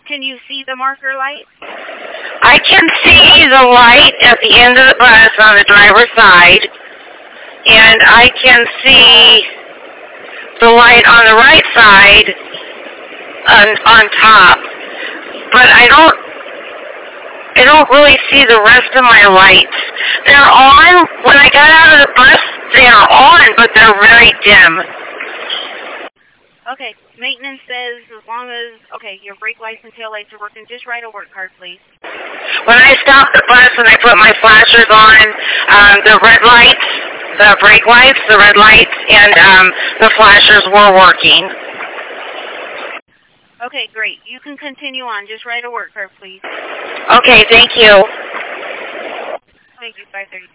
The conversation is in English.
Can you see the marker light? I can see the light at the end of the bus on the driver's side, and I can see the light on the right side on top. But I don't really see the rest of my lights. They're on. When I got out of the bus, they are on, but they're very dim. Okay, maintenance says as long as, okay, your brake lights and tail lights are working, just write a work card, please. When I stopped the bus and I put my flashers on, the red lights, the brake lights, the red lights, and the flashers were working. Okay, great. You can continue on. Just write a work card, please. Okay, thank you. Thank you, 530.